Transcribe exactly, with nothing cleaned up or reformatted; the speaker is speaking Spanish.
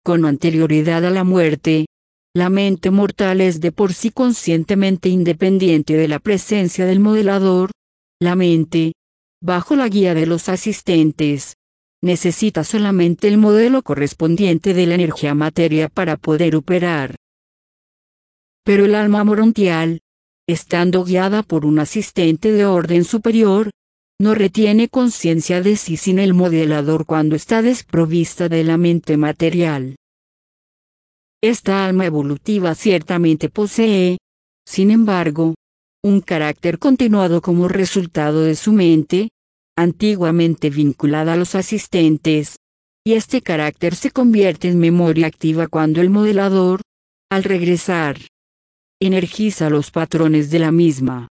Con anterioridad a la muerte, la mente mortal es de por sí conscientemente independiente de la presencia del modelador. La mente, bajo la guía de los asistentes, necesita solamente el modelo correspondiente de la energía materia para poder operar. Pero el alma morontial, estando guiada por un asistente de orden superior, no retiene conciencia de sí sin el modelador cuando está desprovista de la mente material. Esta alma evolutiva ciertamente posee, sin embargo, un carácter continuado como resultado de su mente, antiguamente vinculada a los asistentes, y este carácter se convierte en memoria activa cuando el modelador, al regresar, energiza los patrones de la misma.